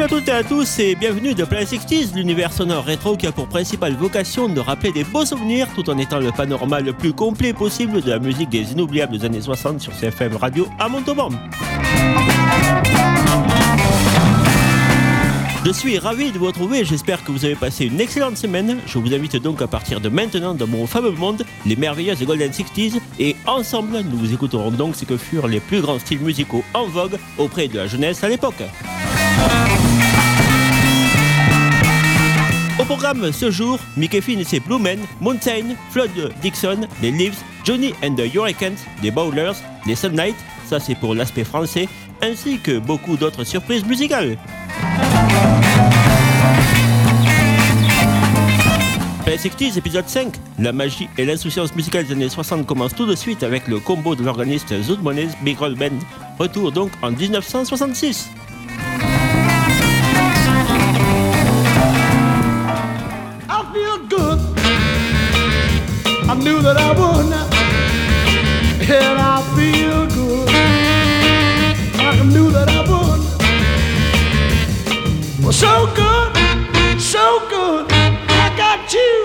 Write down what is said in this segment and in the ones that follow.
Salut à toutes et à tous et bienvenue de Planet 60s, l'univers sonore rétro qui a pour principale vocation de rappeler des beaux souvenirs tout en étant le panorama le plus complet possible de la musique des inoubliables années 60 sur CFM Radio à Montauban. Je suis ravi de vous retrouver, j'espère que vous avez passé une excellente semaine. Je vous invite donc à partir de maintenant dans mon fameux monde, les merveilleuses Golden 60s, et ensemble nous écouterons donc ce que furent les plus grands styles musicaux en vogue auprès de la jeunesse à l'époque. Au programme ce jour, Mickey Finn et ses Blue Men, Mountain, Flood Dixon, les Leaves, Johnny and the Hurricanes, les Bowlers, les Sun Knights, ça c'est pour l'aspect français, ainsi que beaucoup d'autres surprises musicales. Planet 60s épisode 5, la magie et l'insouciance musicale des années 60 commencent tout de suite avec le combo de l'organiste Zoot Money's Big Roll Band. Retour donc en 1966. I feel good. I knew that I would, and I feel good. I knew that I would. Well, so good, so good. I got you.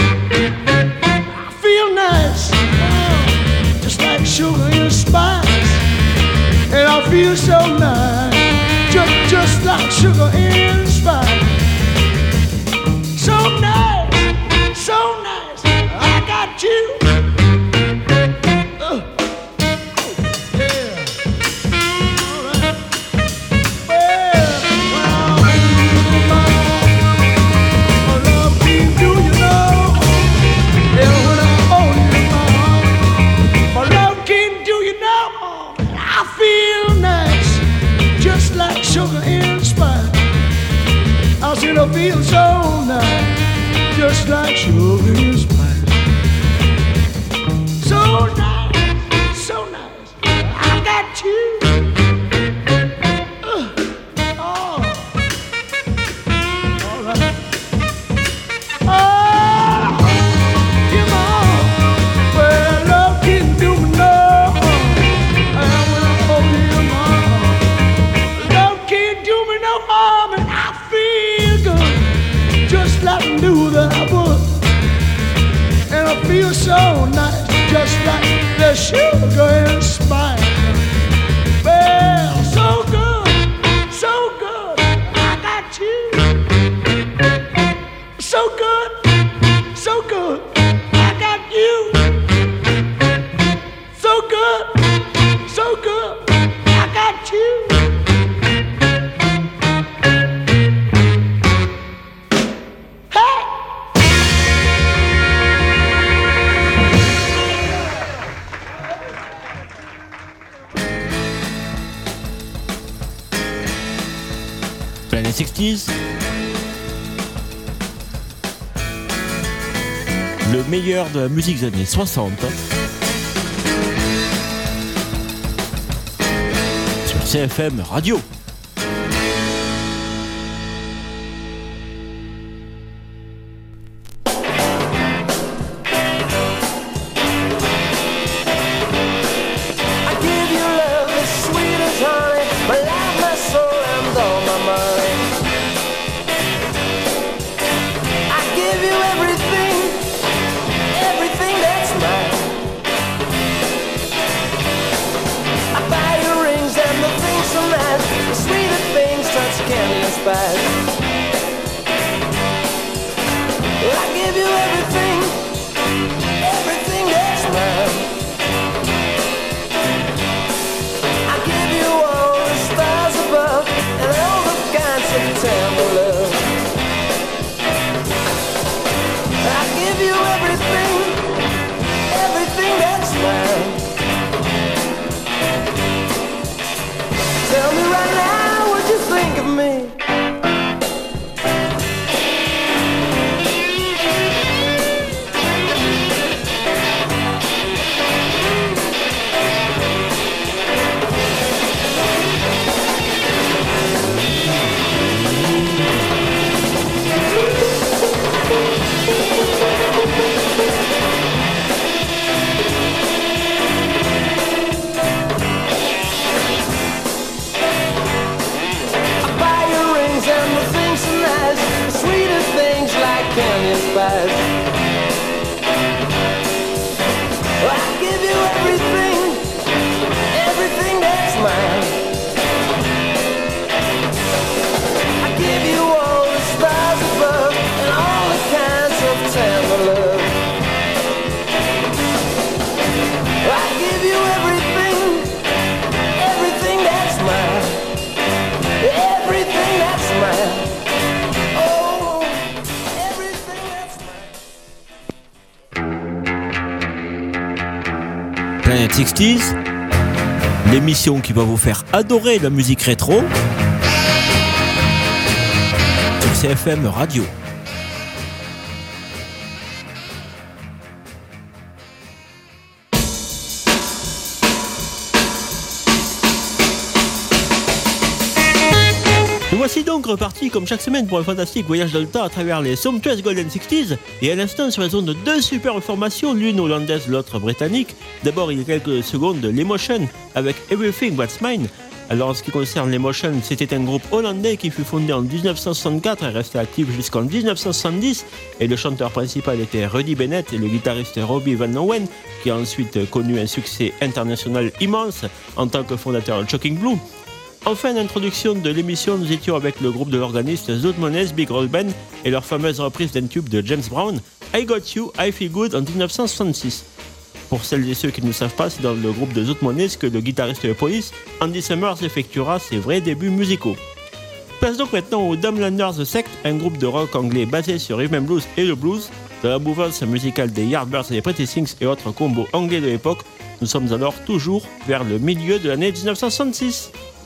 I feel nice, just like sugar and spice, and I feel so nice, just like sugar and spice. So nice, so nice, I got you. Yeah. All right. Well, my love can do you know. Yeah, when I hold you, my love can do you know. I feel nice, just like sugar and spice. I said I feel so nice, just like sugar and spice. So nice, so nice, I got you. Oh, all right. Oh, come on, well, love can do me no. And when I hold you, mama, love can't do me no harm, and I feel good, just like I knew that I would. And I feel so nice, just like the sugar and spice. Well, so good, I got you. So good, I got you. So good, I got you. Planet 60s, le meilleur de la musique des années 60 sur CFM Radio. I give you love as sweet as honey, my life, my soul, and all my mind. I give you everything, everything that's mine. I buy you rings and the things so nice, the sweeter things touch candy and spice. I give you everything, everything that's mine. I give you all the stars above and all the kinds of tender love. I give you everything, everything that's mine. Tell me right now what you think of me. mine. I give you all the stars above and all the kinds of tender love. I give you everything, everything that's mine, everything that's mine. Oh, everything that's mine. Planet 60s, l'émission qui va vous faire adorer la musique rétro sur CFM Radio. Nous voici donc repartis comme chaque semaine pour un fantastique voyage dans le temps à travers les somptuous Golden 60s et à l'instant sur les ondes de deux superbes formations, l'une hollandaise, l'autre britannique. D'abord il y a quelques secondes l'Emotion avec Everything That's Mine. Alors en ce qui concerne l'Emotion, c'était un groupe hollandais qui fut fondé en 1964 et resté actif jusqu'en 1970 et le chanteur principal était Rudy Bennett et le guitariste Robbie Van Owen qui a ensuite connu un succès international immense en tant que fondateur de Shocking Blue. En fin d'introduction de l'émission, nous étions avec le groupe de l'organiste Zoot Money's Big Roll Band et leur fameuse reprise d'un tube de James Brown, I Got You, I Feel Good en 1966. Pour celles et ceux qui ne le savent pas, c'est dans le groupe de Zoot Money's que le guitariste de Police, Andy Summers, effectuera ses vrais débuts musicaux. Place donc maintenant aux Dumblanders The Sect, un groupe de rock anglais basé sur rhythm and blues et le blues, de la mouvance musicale des Yardbirds et des Pretty Things et autres combos anglais de l'époque. Nous sommes alors toujours vers le milieu de l'année 1966.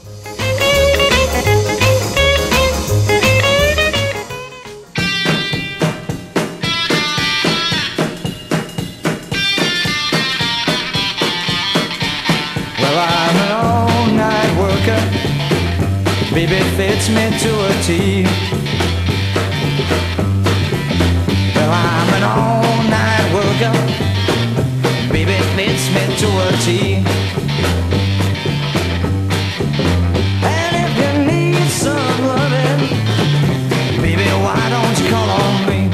Baby fits me to a T. Well, I'm an all-night worker. Baby fits me to a T. And if you need some loving, baby, why don't you call on me?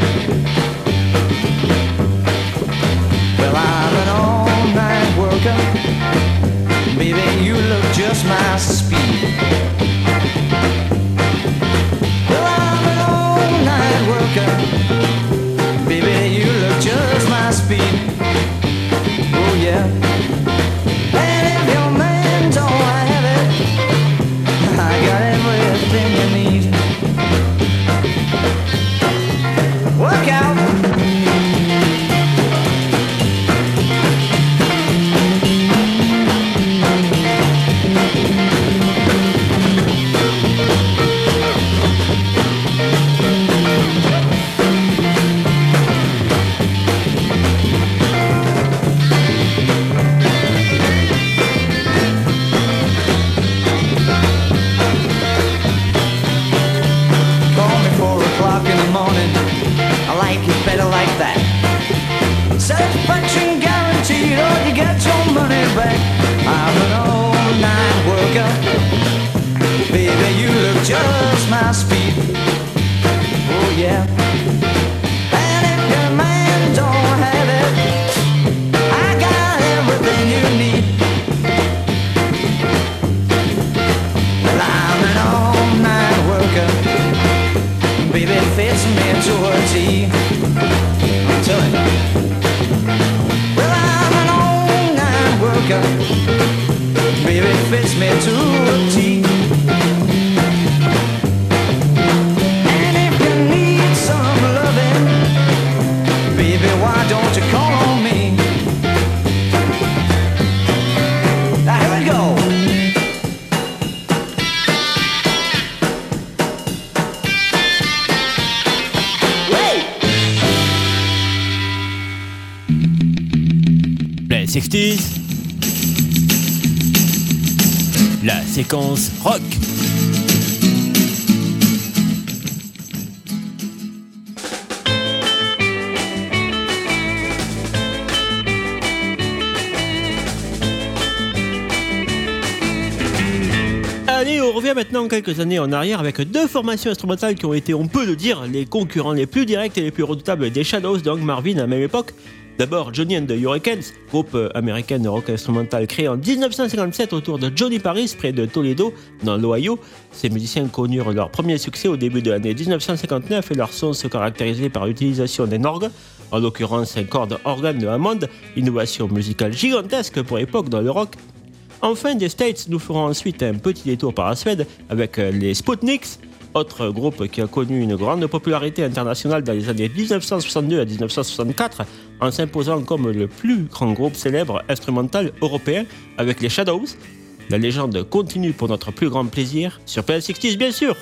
Well, I'm an all-night worker. Baby, you look just my speed. Baby, you look just my speed. Oh yeah. And if your man don't have it, I got everything you need. Work out. Better like that. Satisfaction guaranteed, or you get your money back. I'm an all-night worker. Baby, you look just my speed. Oh yeah. And if your man don't have it, I got everything you need. Well, I'm an all-night worker. Baby, it fits me to a T. Well, I'm an all-night worker. Baby, it fits me to a T. And if you need some loving, baby, why don't you call on me? Now here we go. Les 60s, la séquence rock. Allez, on revient maintenant quelques années en arrière avec deux formations instrumentales qui ont été, on peut le dire, les concurrents les plus directs et les plus redoutables des Shadows de Hank Marvin à la même époque. D'abord, Johnny and the Hurricanes, groupe américain de rock instrumental créé en 1957 autour de Johnny Paris, près de Toledo, dans l'Ohio. Ces musiciens connurent leur premier succès au début de l'année 1959 et leur son se caractérisait par l'utilisation d'un orgue, en l'occurrence un corps organe de Hammond, innovation musicale gigantesque pour l'époque dans le rock. Enfin, des States, nous ferons ensuite un petit détour par la Suède avec les Sputniks, autre groupe qui a connu une grande popularité internationale dans les années 1962 à 1964 en s'imposant comme le plus grand groupe célèbre instrumental européen avec les Shadows. La légende continue pour notre plus grand plaisir sur PL60s bien sûr.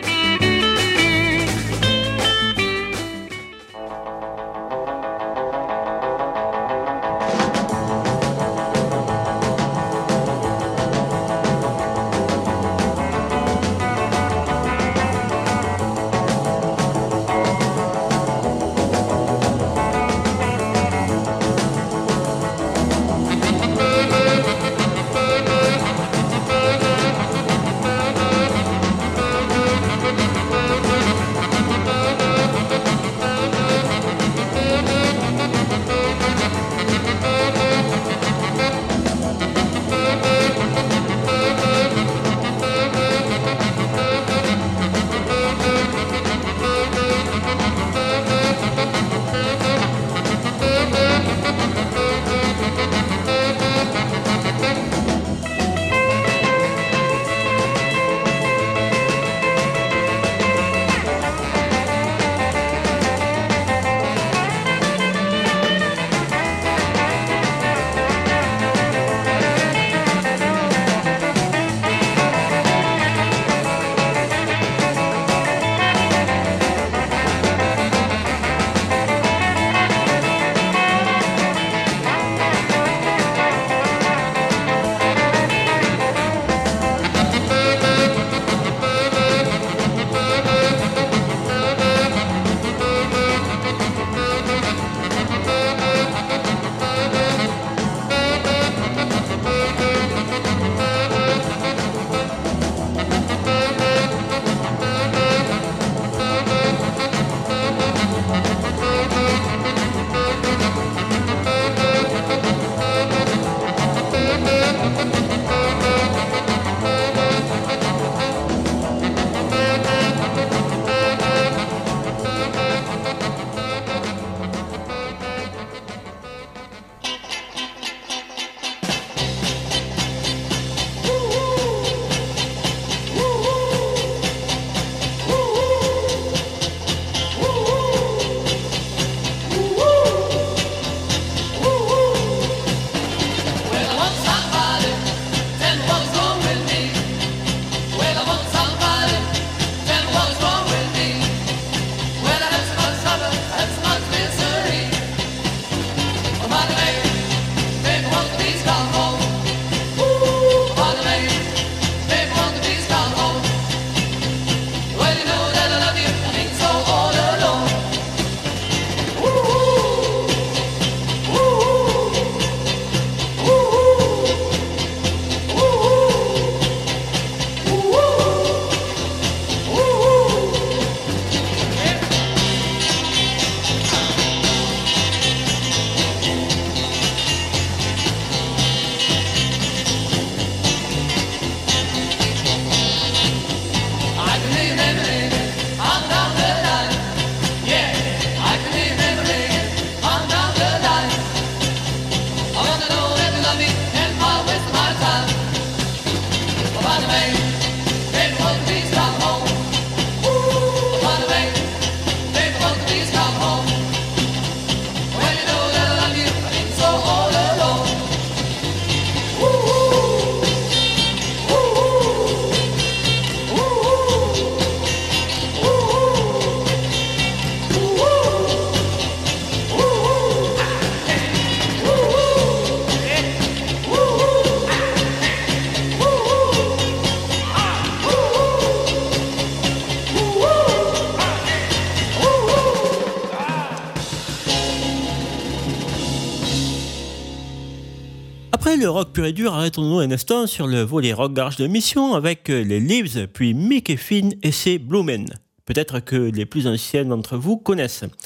Après le rock pur et dur, arrêtons-nous un instant sur le volet rock garage de mission avec les Leaves, puis Mick et Finn et ses Blue Men. Peut-être que les plus anciens d'entre vous connaissent.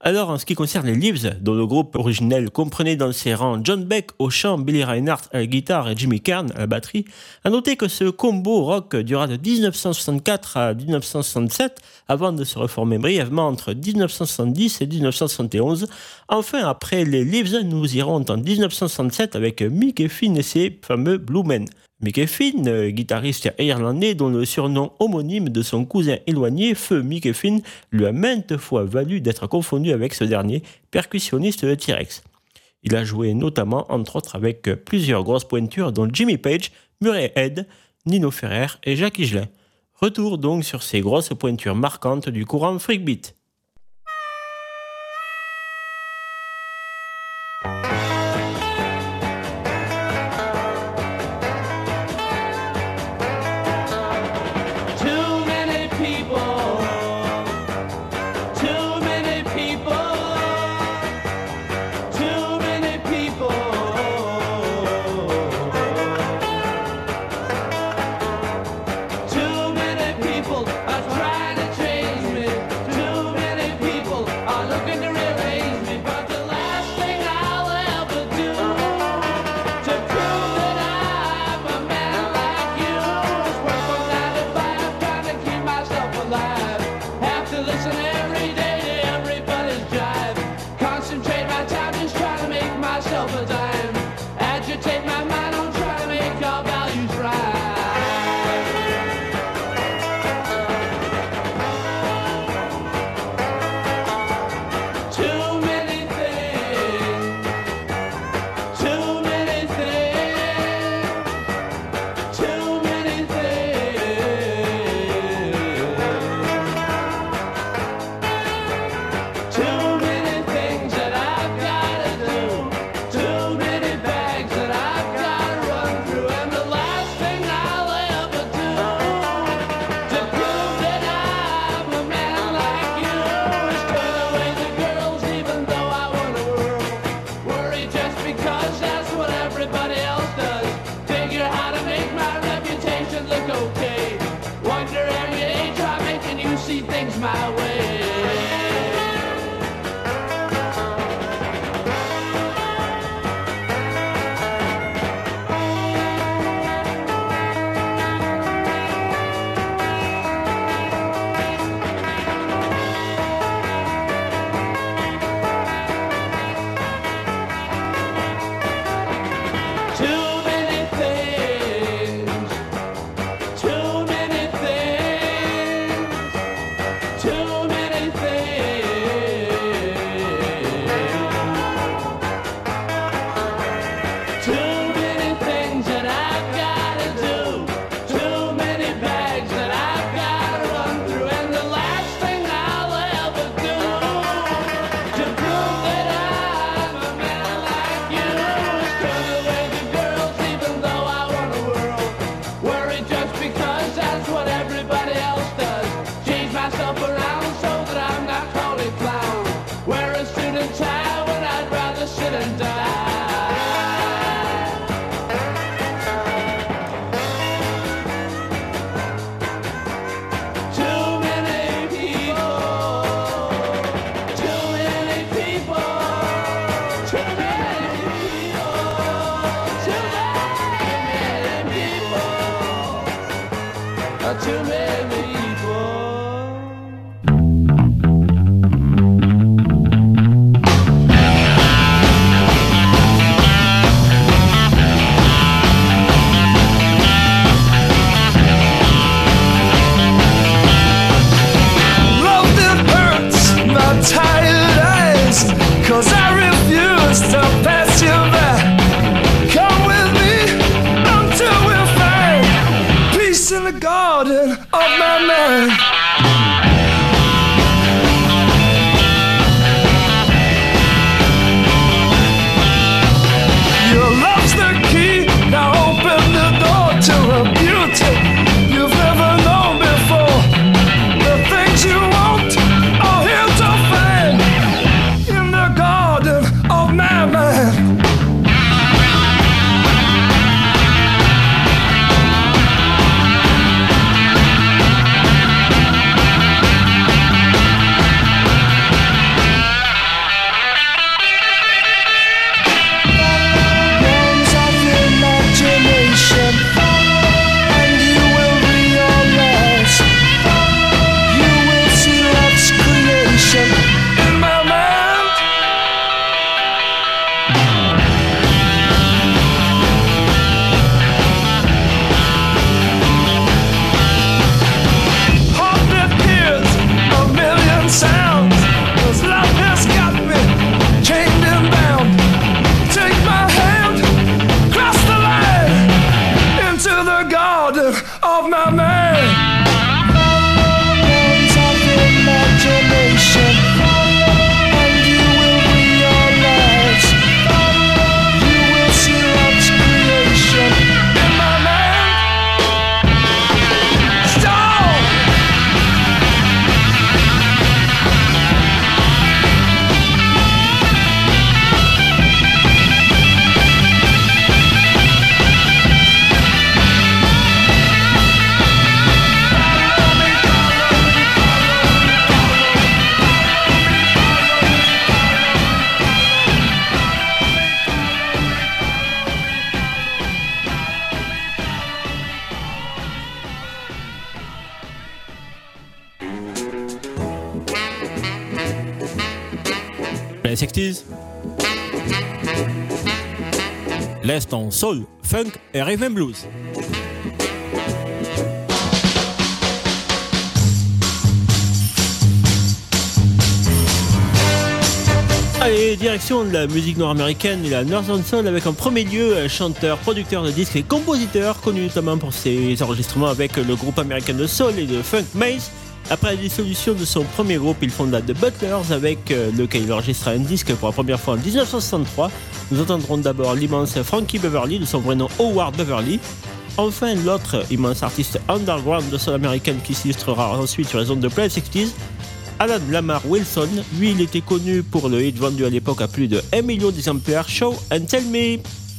Alors, en ce qui concerne les Leaves, dont le groupe originel comprenait dans ses rangs John Beck au chant, Billy Reinhardt à la guitare et Jimmy Kern à la batterie, à noter que ce combo rock dura de 1964 à 1967 avant de se reformer brièvement entre 1970 et 1971. Enfin, après les Leaves, nous irons en 1967 avec Mick Finn et ses fameux Blue Men. Mick Finn, guitariste irlandais dont le surnom homonyme de son cousin éloigné, Feu Mick Finn, lui a maintes fois valu d'être confondu avec ce dernier, percussionniste de T-Rex. Il a joué notamment, entre autres, avec plusieurs grosses pointures dont Jimmy Page, Murray Head, Nino Ferrer et Jacques Higelin. Retour donc sur ces grosses pointures marquantes du courant freakbeat. order of my man. Violence of imagination, and you will realize you will see love's creation in my man. Stone. Les 60s. L'Est en soul, funk et rhythm and blues. Allez, direction de la musique nord-américaine et la Northern Soul avec en premier lieu un chanteur, producteur de disques et compositeur connu notamment pour ses enregistrements avec le groupe américain de soul et de funk Maze. Après la dissolution de son premier groupe, il fonda The Butlers avec lequel il enregistra un disque pour la première fois en 1963. Nous entendrons d'abord l'immense Frankie Beverly, de son vrai nom Howard Beverly. Enfin, l'autre immense artiste underground de soul américaine qui s'illustrera ensuite sur les ondes de Planet 60s, Alan Lamar Wilson. Lui, il était connu pour le hit vendu à l'époque à plus de 1 million d'exemplaires, Show and Tell Me.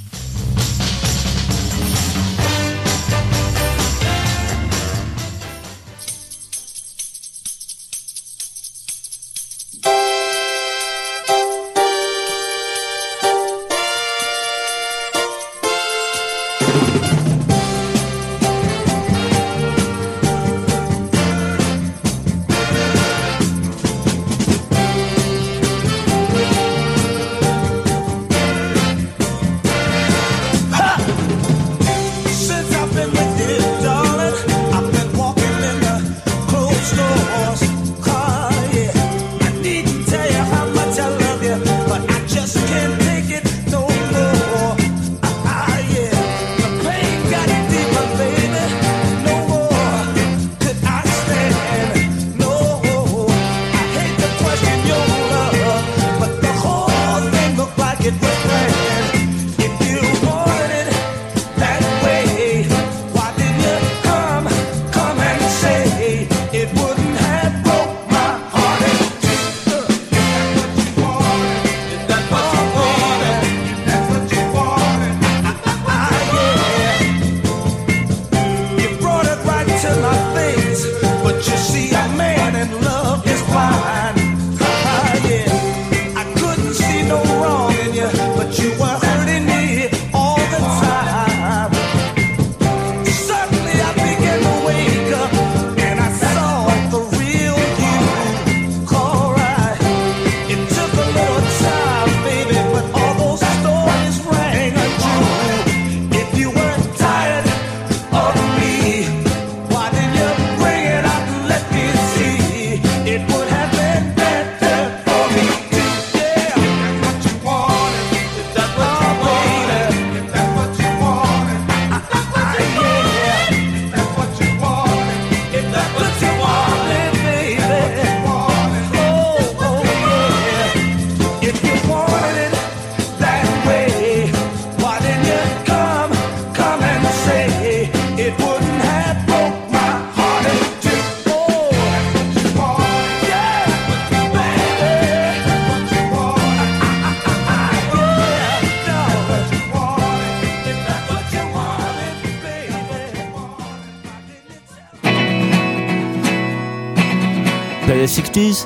Les 60s,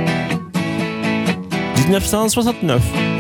1969.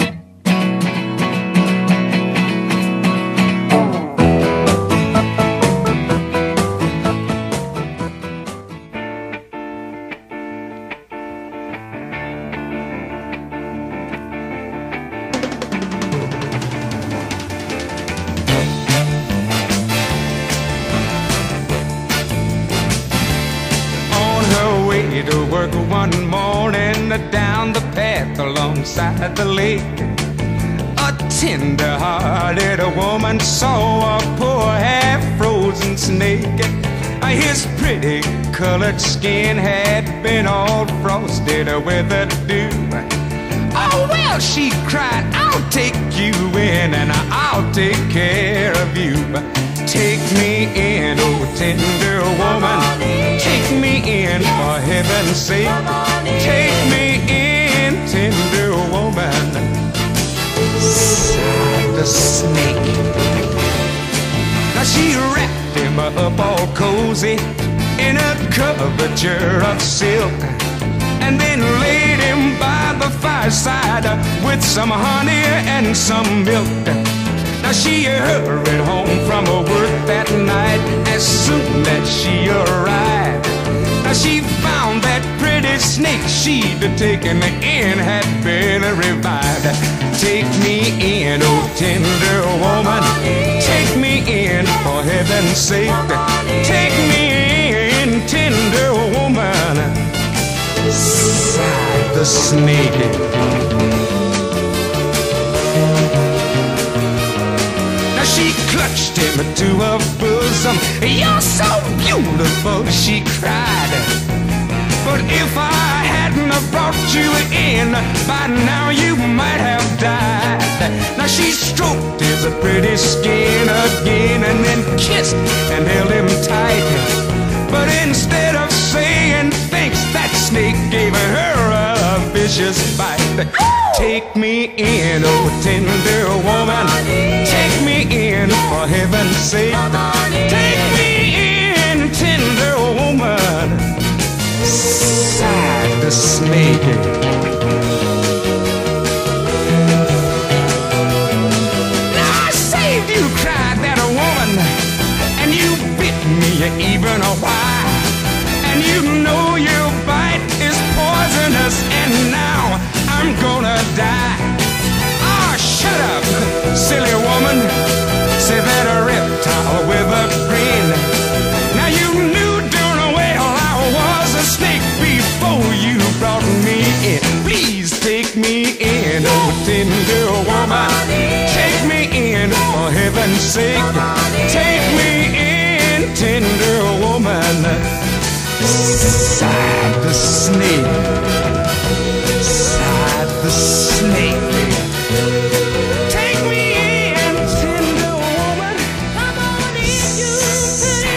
To work one morning down the path alongside the lake, a tender-hearted woman saw a poor half-frozen frozen snake. His pretty colored skin had been all frosted with the dew. Oh, well, she cried, I'll take you in and I'll take care of you. Take me in, oh tender woman. Take me in, for heaven's sake. Take me in, tender woman. Sighed the snake. Now she wrapped him up all cozy in a coverture of silk, and then laid him by the fireside with some honey and some milk. Now she hurried home from her work that night as soon as she arrived. Now she found that pretty snake she'd taken in had been revived. Take me in, oh tender woman. Take me in, for heaven's sake. Take me in, tender woman. Sighed the snake. She clutched him to her bosom. You're so beautiful, she cried. But if I hadn't have brought you in, by now you might have died. Now she stroked his pretty skin again and then kissed and held him tight. But instead of saying thanks, that snake gave her a vicious bite. Take me in, oh tender woman. Take me in, for heaven's sake. Take me in, tender woman. Sighed the snake. Now I saved you, cried that woman, and you bit me even a while. And you know your bite is poisonous, and now I'm gonna die. Ah, shut up, silly woman, said that a reptile with a grin. Now you knew darn well I was a snake before you brought me in. Please take me in, oh tender woman. Take me in, for heaven's sake. Take me in, tender woman. Sighed the snake. Sighed the snake. Take me in, tender woman. Come on in, you pretty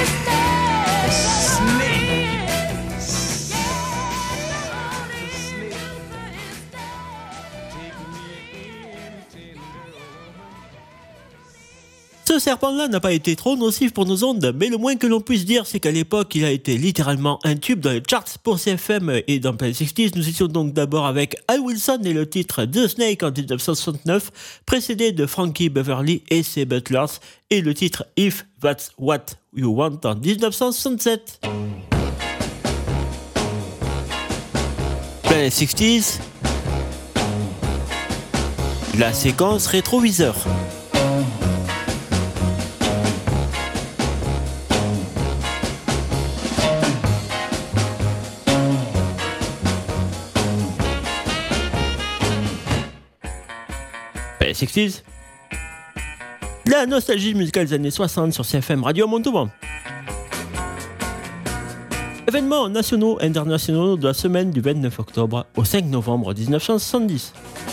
Ce serpent-là n'a pas été trop nocif pour nos ondes, mais le moins que l'on puisse dire, c'est qu'à l'époque, il a été littéralement un tube dans les charts pour CFM et dans Planet 60s. Nous étions donc d'abord avec Al Wilson et le titre The Snake en 1969, précédé de Frankie Beverly et ses Butlers, et le titre If That's What You Want en 1967. Planet 60s, la séquence rétroviseur. Planet 60s, la nostalgie musicale des années 60 sur CFM Radio Montauban. Événements nationaux et internationaux de la semaine du 29 octobre au 5 novembre 1970.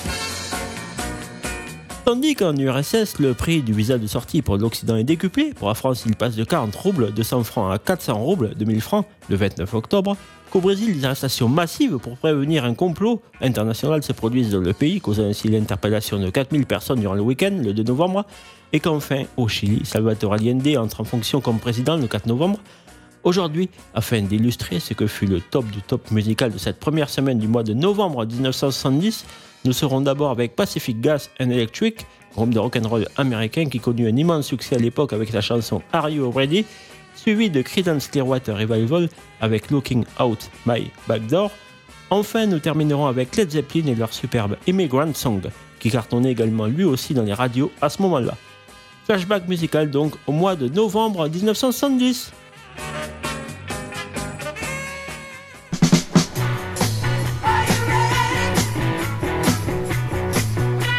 Tandis qu'en URSS, le prix du visa de sortie pour l'Occident est décuplé, pour la France il passe de 40 roubles 200 francs à 400 roubles 2000 francs le 29 octobre, qu'au Brésil des arrestations massives pour prévenir un complot international se produisent dans le pays, causant ainsi l'interpellation de 4000 personnes durant le week-end, le 2 novembre, et qu'enfin, au Chili, Salvador Allende entre en fonction comme président le 4 novembre. Aujourd'hui, afin d'illustrer ce que fut le top du top musical de cette première semaine du mois de novembre 1970, nous serons d'abord avec Pacific Gas and Electric, groupe de rock'n'roll américain qui connut un immense succès à l'époque avec la chanson Are You Ready, suivi de Creedence Clearwater Revival avec Looking Out My Back Door. Enfin, nous terminerons avec Led Zeppelin et leur superbe Immigrant Song, qui cartonnait également lui aussi dans les radios à ce moment-là. Flashback musical donc au mois de novembre 1970.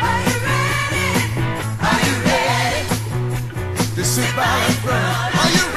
Sit by and friend. Are you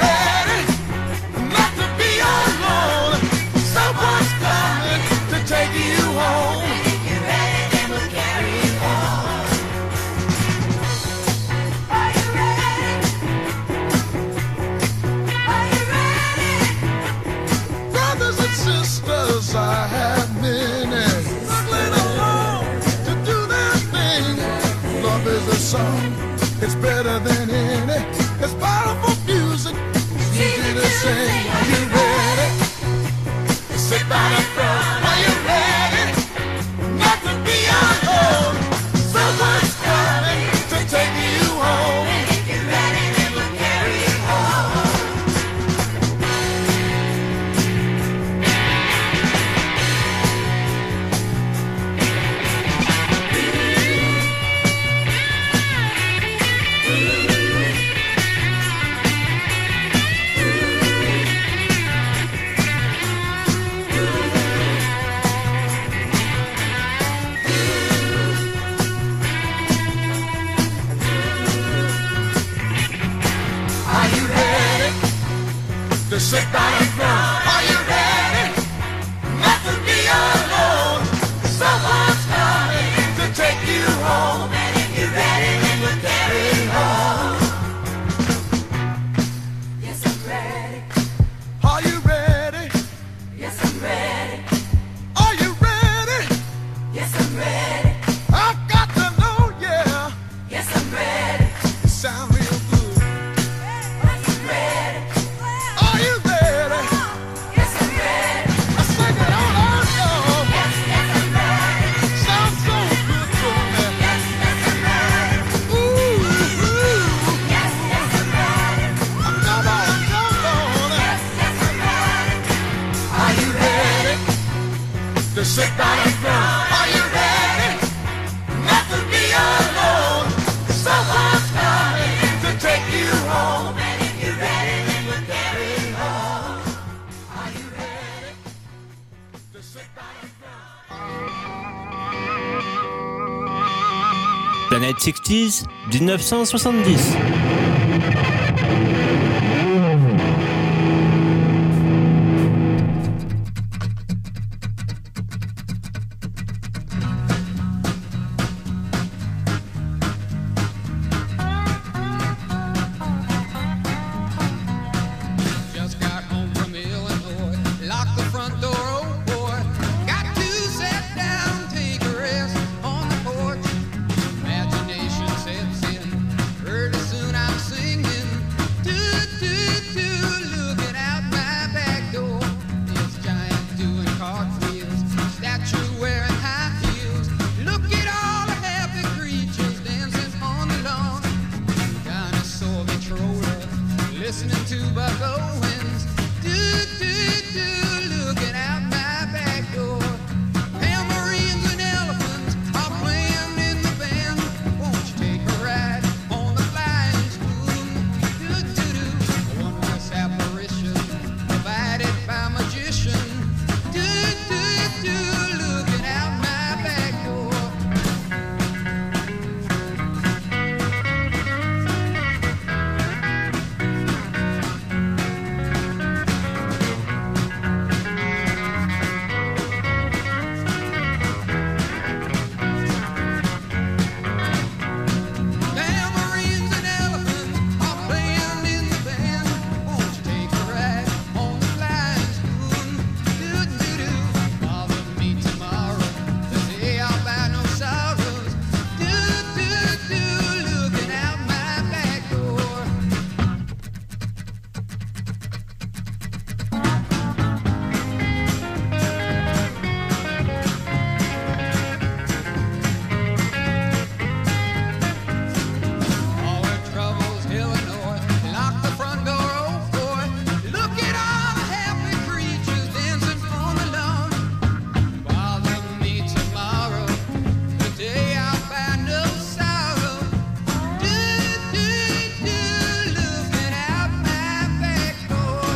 song. It's better than any. It's powerful music. It's easy to sing. Are you ready? Sit by the front. Are you ready? Nothing beyond hold. Someone's coming to take you home. And if you're ready, then we'll carry you home. Sit by the front. Are you ready? Nothing beyond hold. Someone's coming to take you home. And if you're ready, then we'll carry you home. Yes, I'm ready. Are you ready? Yes, I'm ready. Are you ready? Yes, I'm ready. I've got to know, yeah. Yes, I'm ready. You sound real good. Are you ready? Are you ready? Yes, I'm ready. Let's sing it all out, y'all. Yes, yes, I'm ready. Sounds so good to me. Yes, yes, I'm ready. Ooh, ooh. Yes, yes, I'm ready. Come on, come on. Yes, yes, I'm ready. Are you ready? To sit by the front. Are you ready? Nothing beyond hold. Someone's coming to take you home. And if you're ready, then we'll carry you home. Are you ready to sit by the front? Planète 60s, 1970. Just got home from Illinois, locked the front door, oh boy. Got to sit down, take a rest on the porch. Imagination sets in, pretty soon I'm singing. Do, do, do, looking out my back door. This giant doing cartwheels, statue wearing high heels. Look at all the happy creatures dancing on the lawn. Dinosaur controller, listening to Buck Owens. Do, do, do, looking out my back door. Tambourines and elephants are playing in the band. Won't you take a ride on the flying spoon? Do, do, do, a wondrous apparition provided by magician. Do, do, do, looking out my back door. Tambourines and elephants are playing in the band. Won't you take a ride on the flying spoon? Do, do, do, bother me tomorrow. The day I'll buy no sorrows. Do, do, do, looking out my back door. All the troubles, Illinois, lock the front door, oh boy. Look at all the happy creatures dancing on the lawn. Bother me tomorrow, the day I'll find no sorrow. Do, do, do, looking out my back door.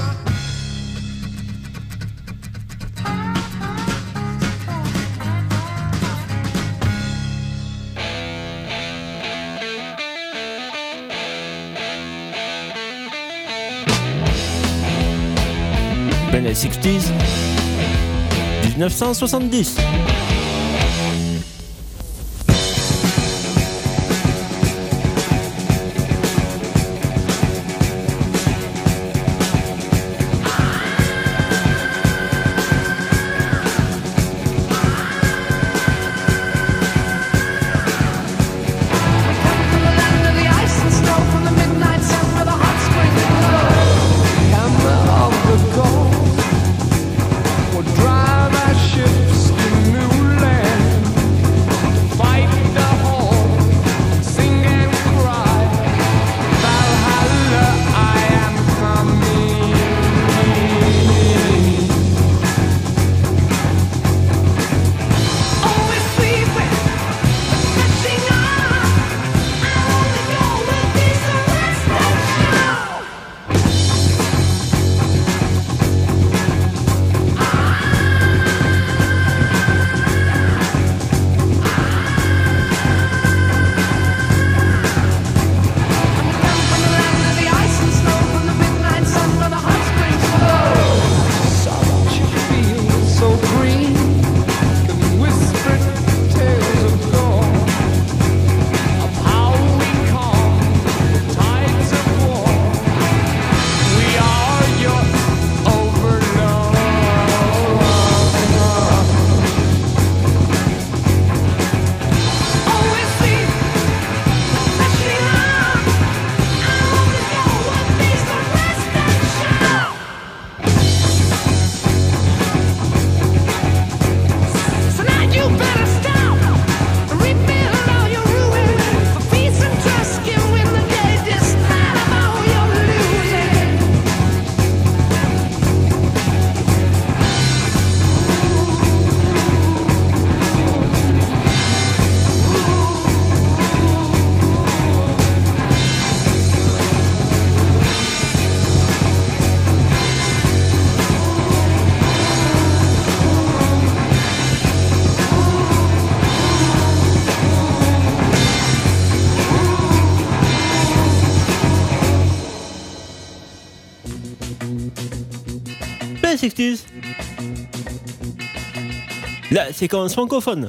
Planète 60s, 1970. Come Play 60s. La séquence francophone.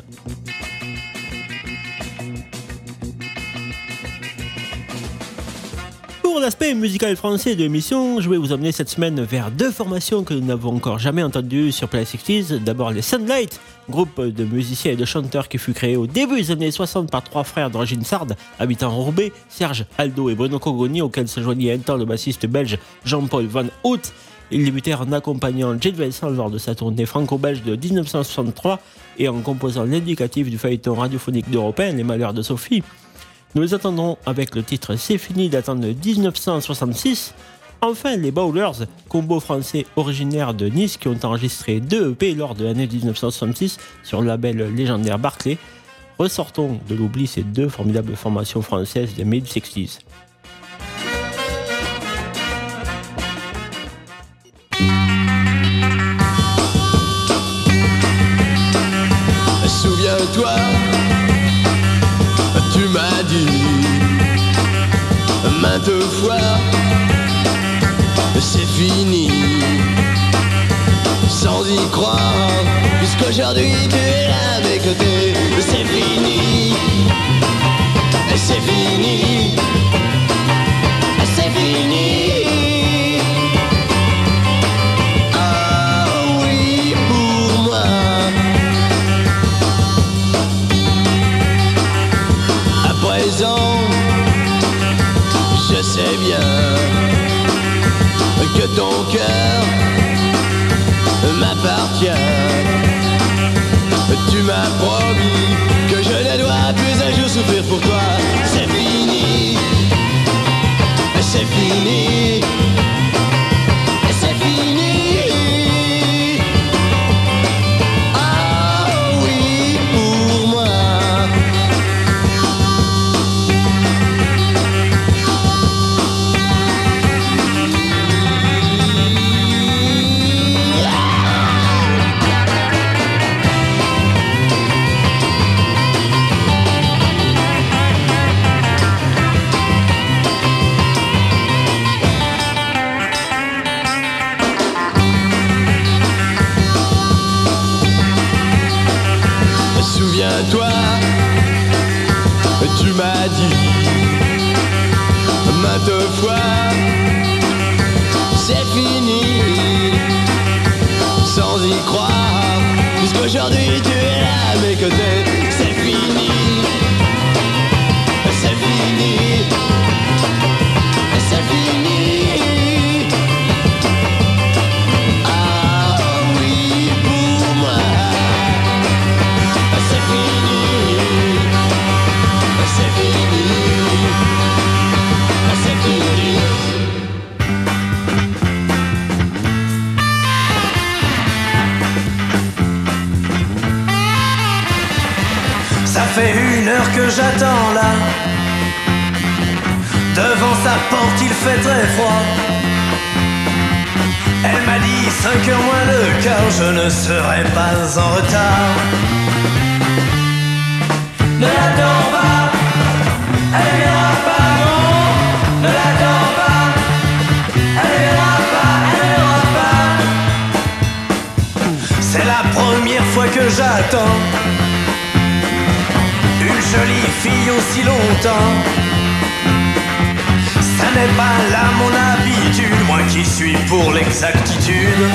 Pour l'aspect musical français de l'émission, je vais vous emmener cette semaine vers deux formations que nous n'avons encore jamais entendues sur Play 60s. D'abord les Sunlight, groupe de musiciens et de chanteurs qui fut créé au début des années 60 par trois frères d'origine sarde, habitant Roubaix, Serge, Aldo et Bruno Cogoni, auxquels se joignit un temps le bassiste belge Jean-Paul Van Hout. Ils débutèrent en accompagnant Jet Vincent lors de sa tournée franco-belge de 1963 et en composant l'indicatif du feuilleton radiophonique d'Européen, Les Malheurs de Sophie. Nous les attendrons avec le titre C'est fini datant de 1966. Enfin, les Bowlers, combo français originaire de Nice qui ont enregistré 2 EP lors de l'année 1966 sur le label légendaire Barclay. Ressortons de l'oubli ces deux formidables formations françaises des mid-60s. Souviens-toi, tu m'as dit maintes fois, c'est fini, sans y croire, puisqu'aujourd'hui tu es là à mes côtés. C'est fini, c'est fini, c'est fini. Ah oui, pour moi. À présent, je sais bien que ton cœur m'appartient. Tu m'as promis que je ne dois plus un jour souffrir pour toi. C'est fini, c'est fini, c'est fini. Ah oui, pour moi. Souviens-toi, tu m'as dit maintes fois, c'est fini, sans y croire, puisqu'aujourd'hui tu es là à mes côtés. C'est fini, c'est fini, c'est fini. Ah oui, pour moi. C'est fini, c'est fini, c'est fini. Ça fait 1 heure que j'attends là. Devant sa porte il fait très froid. Elle m'a dit 5 heures moins le quart, je ne serai pas en retard. Ne l'attends pas, elle viendra pas, non. Ne l'attends pas, elle viendra pas, elle viendra pas. C'est la première fois que j'attends une jolie fille aussi longtemps. Ça n'est pas là mon habitude, moi qui suis pour l'exactitude.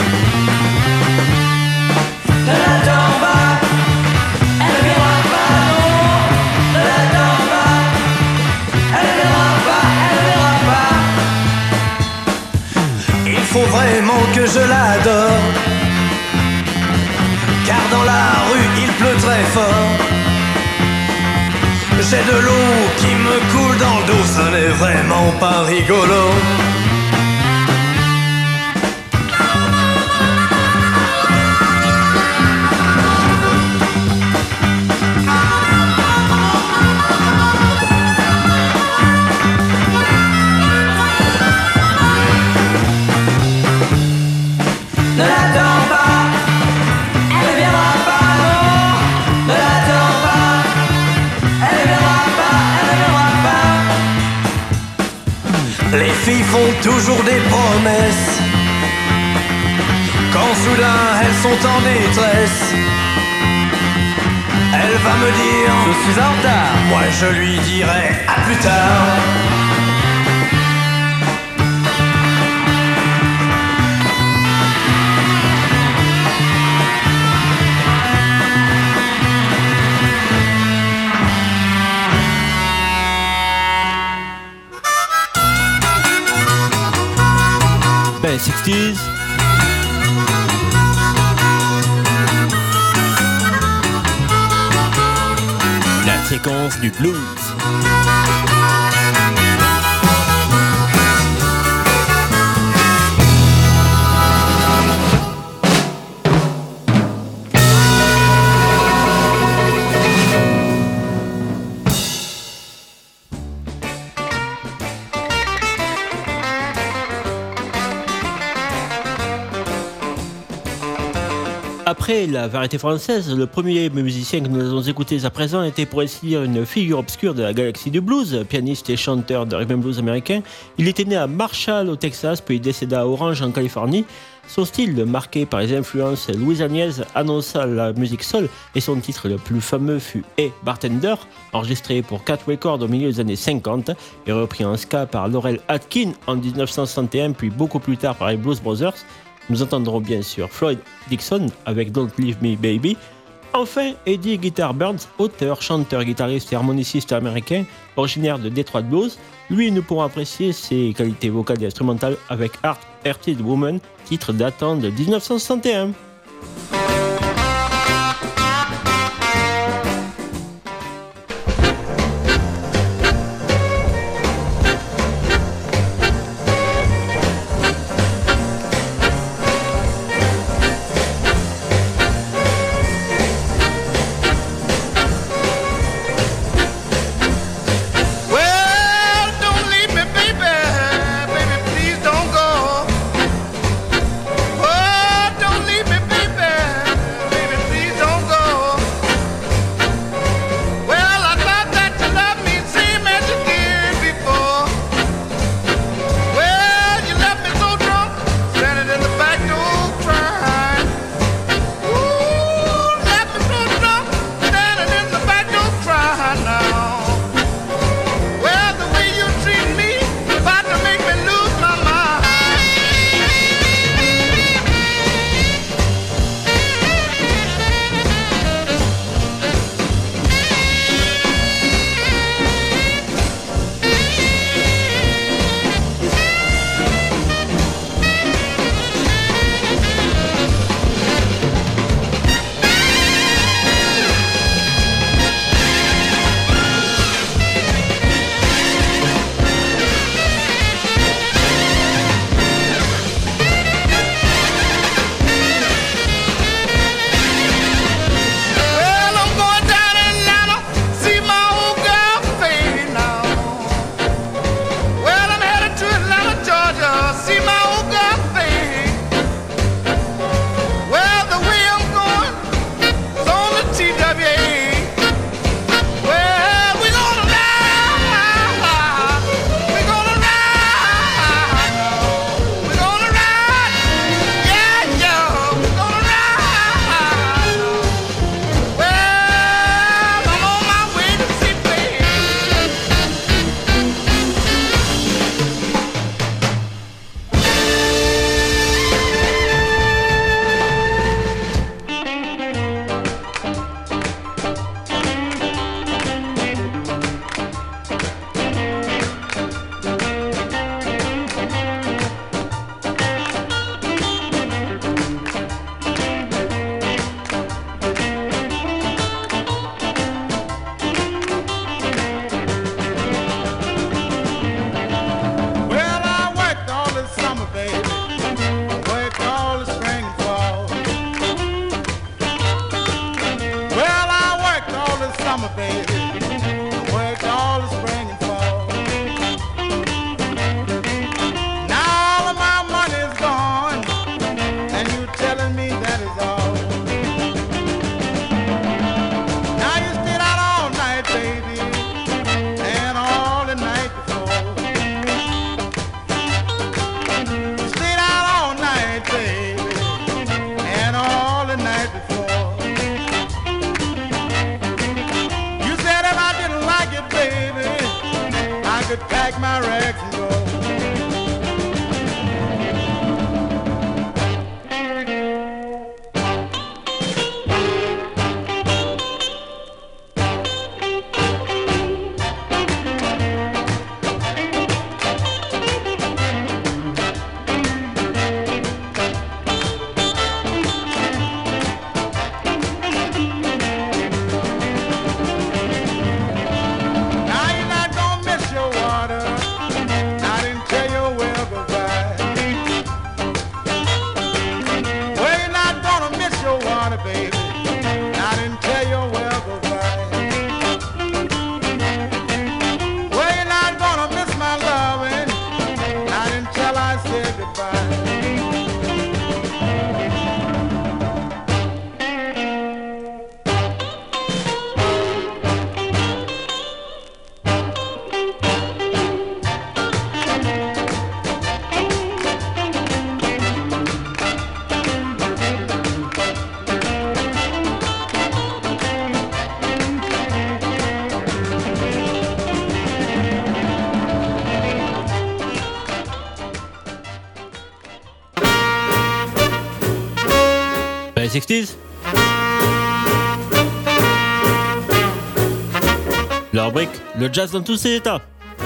Ne l'attends pas, elle ne viendra pas, non. Ne l'attends pas, elle ne viendra pas, elle ne viendra pas. Il faut vraiment que je l'adore, car dans la rue il pleut très fort. J'ai de l'eau qui me coule dans le dos, ce n'est vraiment pas rigolo. Ne l'attends pas, elle ne viendra pas, non. Ne l'attends pas, elle ne viendra pas, elle ne viendra pas. Les filles font toujours des promesses. Quand soudain elles sont en détresse, elle va me dire je suis en retard. Moi je lui dirai à plus tard. Ben 60s. La séquence du blues. Après la variété française, le premier musicien que nous allons écouter à présent était pour ainsi dire une figure obscure de la galaxie du blues, pianiste et chanteur de rhythm and blues américain. Il était né à Marshall au Texas, puis il décéda à Orange en Californie. Son style, marqué par les influences louisianaises, annonça la musique soul et son titre le plus fameux fut Hey Bartender, enregistré pour Cat Records au milieu des années 50 et repris en ska par Laurel Aitken en 1961 puis beaucoup plus tard par les Blues Brothers. Nous entendrons bien sûr Floyd Dixon avec Don't Leave Me Baby. Enfin, Eddie Guitar Burns, auteur, chanteur, guitariste et harmoniciste américain, originaire de Detroit Blues. Lui, nous pourrons apprécier ses qualités vocales et instrumentales avec Hearted Woman, titre datant de 1961. Please don't go. Oh, don't leave me. my rags and go. Les 60s. La rubrique, le jazz dans tous ses états.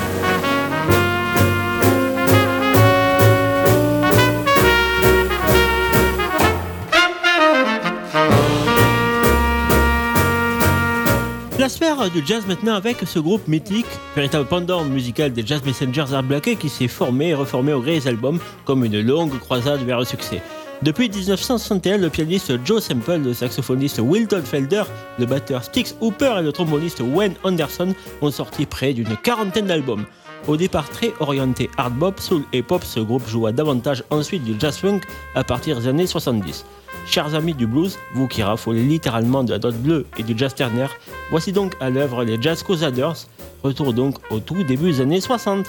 La sphère du jazz maintenant avec ce groupe mythique, véritable pendant musical des Jazz Messengers Art Blakey qui s'est formé et reformé au gré des albums comme une longue croisade vers le succès. Depuis 1961, le pianiste Joe Sample, le saxophoniste Wilton Felder, le batteur Styx Hooper et le tromboniste Wayne Anderson ont sorti près d'une quarantaine d'albums. Au départ très orienté hard bop, soul et pop, ce groupe joua davantage ensuite du jazz funk à partir des années 70. Chers amis du blues, vous qui raffolez littéralement de la note bleue et du jazz ternaire, voici donc à l'œuvre les Jazz Crusaders, retour donc au tout début des années 60.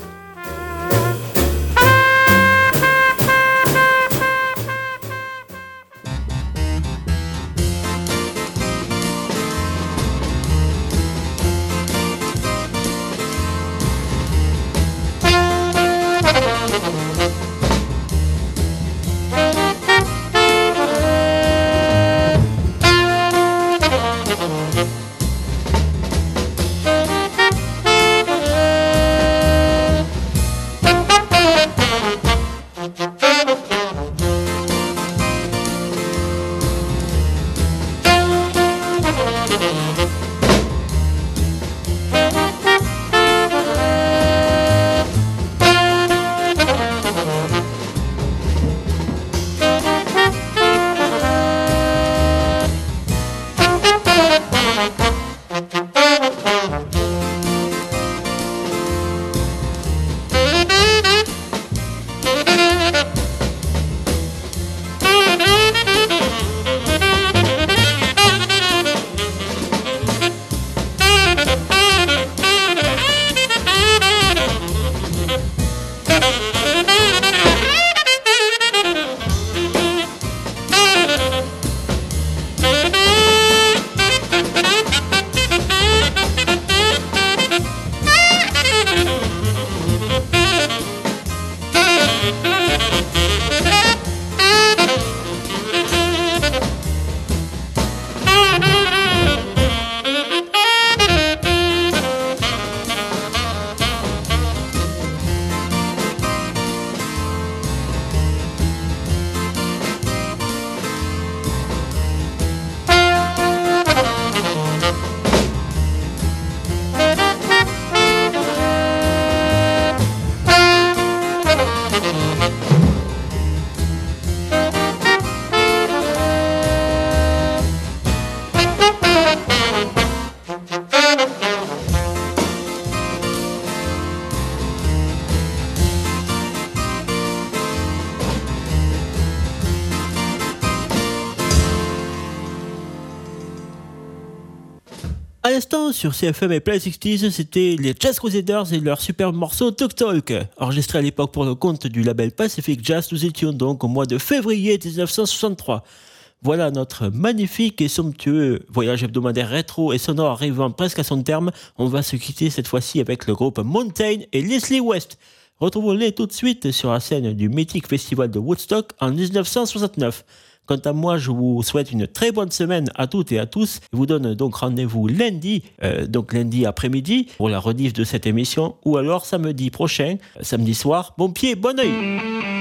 À l'instant, sur CFM et Play 60s, c'était les Jazz Crusaders et leur superbe morceau Talk Talk. Enregistré à l'époque pour le compte du label Pacific Jazz, nous étions donc au mois de février 1963. Voilà notre magnifique et somptueux voyage hebdomadaire rétro et sonore arrivant presque à son terme. On va se quitter cette fois-ci avec le groupe Mountain et Leslie West. Retrouvons-les tout de suite sur la scène du mythique festival de Woodstock en 1969. Quant à moi, je vous souhaite une très bonne semaine à toutes et à tous. Je vous donne donc rendez-vous lundi après-midi pour la rediff de cette émission, ou alors samedi prochain, samedi soir. Bon pied, bon oeil.